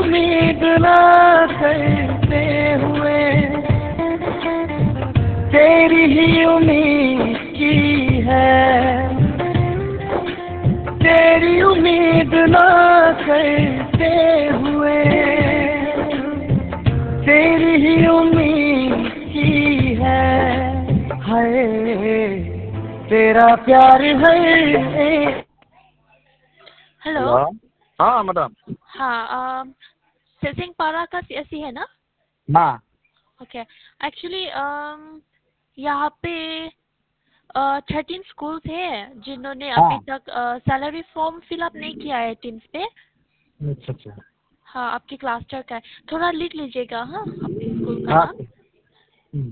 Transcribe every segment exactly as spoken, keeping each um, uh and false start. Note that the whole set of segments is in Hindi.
उम्मीद ना करते हुए तेरी ही उम्मीद की है, तेरी उम्मीद ना करते हुए तेरी ही उम्मीद की है, हाय तेरा प्यार है। हेलो। हेलो। हाँ मैडम। हाँ, सिंहपारा का सीएससी है ना? हाँ। ओके। एक्चुअली यहाँ पे थर्टीन स्कूल्स है जिन्होंने अभी हाँ। तक सैलरी फॉर्म फिलअप नहीं किया है टीम्स पे। अच्छा अच्छा। हाँ, आपकी क्लास्टर का है, थोड़ा लिख लीजिएगा। हाँ, अपने स्कूल का हाँ। नाम। हम्म,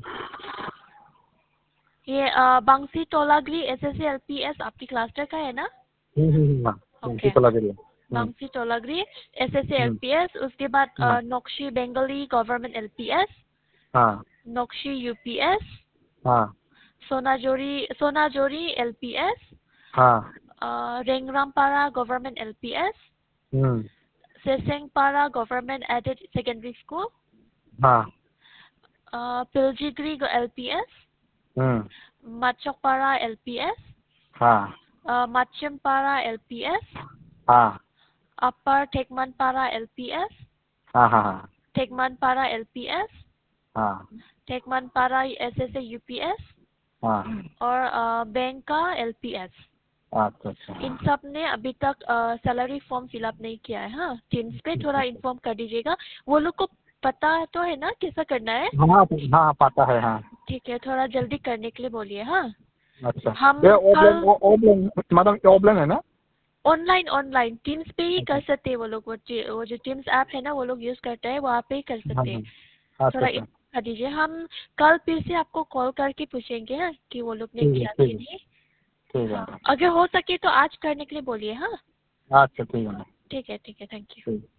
ये Bansi Tolagari S S L P S आपकी क्लास्टर का है ना? हम्म, हम्म, हाँ, ओके। उसी को लग रही है। हम्म, Bansi Tolagari S S L हम्म, पी एस, उसके बाद हाँ। Nokshi Bengali government L P S, हाँ। नोक्शी यू पी एस, हाँ। Sonajori Sonajori L P S, हाँ। Rengrampara government L P S, हम्म, Sesengpara government aided secondary school, हाँ। पिलजिग्री एल पी एस, हम्म, माचोकपारा एल पी एस, हाँ। माचिमपारा एल पी एस, हाँ। Upper Tekmanpara L P S, हाँ। हाँ। हाँ। टेकमनपारा एल पी एस, हाँ। Tekmanpara S S A U P S हाँ। और बैंका एल पी एस। अच्छा अच्छा। इन सब ने अभी तक सैलरी फॉर्म फिलअप नहीं किया है। हाँ, टीम्स पे थोड़ा इन्फॉर्म कर दीजिएगा। वो लोग को पता तो है ना कैसा करना है? हाँ हाँ पता है। हाँ। ठीक है, थोड़ा जल्दी करने के लिए बोलिए। हाँ, अच्छा। हम ये ओबलेन कल ओबलेन मैडम ओबलेन है ना? ऑनलाइन ऑनलाइन टीम्स पे ही अच्छा। कर सकते हैं वो लोग। वो जो वो जो टीम्स ऐप है ना वो लोग यूज करते हैं, वहाँ पे ही कर हाँ सकते हैं। हाँ। अच्छा थोड़ा अच्छा। इन्फॉर्म कर दीजिए। हम कल फिर से आपको कॉल करके पूछेंगे हाँ कि वो लोग ने ठीक है किया कि ठीक है नहीं। ठीक है। हाँ, अगर हो सके तो आज करने के लिए बोलिए। हाँ, अच्छा ठीक है। ठीक है ठीक है, थैंक यू। ठीक।